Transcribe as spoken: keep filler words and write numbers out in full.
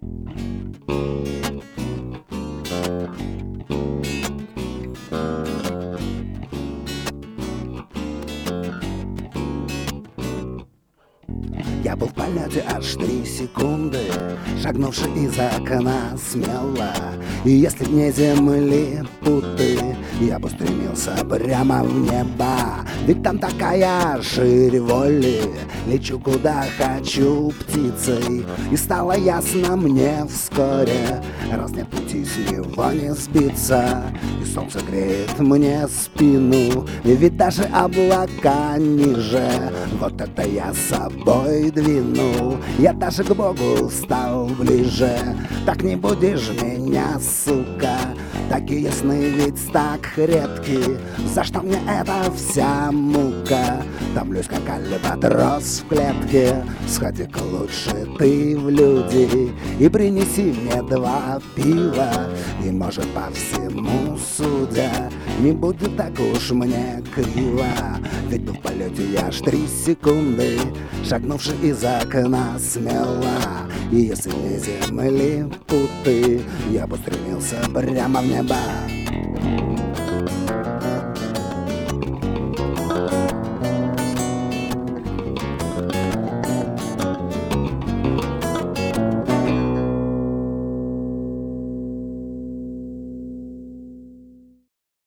Я был в полете аж три секунды, шагнувший из окна смело. И если б не земли путы, я бы стремился прямо в небо. Ведь там такая шире воли, лечу куда хочу птицей. И стало ясно мне вскоре, раз нет пути с него не сбиться. И солнце греет мне спину, и ведь даже облака ниже. Вот это я с собой двинул, я даже к Богу стал ближе. Так не будешь меня, сука, такие сны ведь так редки. За что мне эта вся мука? Томлюсь, как альбатрос в клетке. Сходи-ка лучше ты в люди и принеси мне два пива. И может по всему судя, не будет так уж мне криво. Ведь был в полете я аж три секунды, шагнувший из окна смело. И если не земли путы, я бы стремился прямо в небо.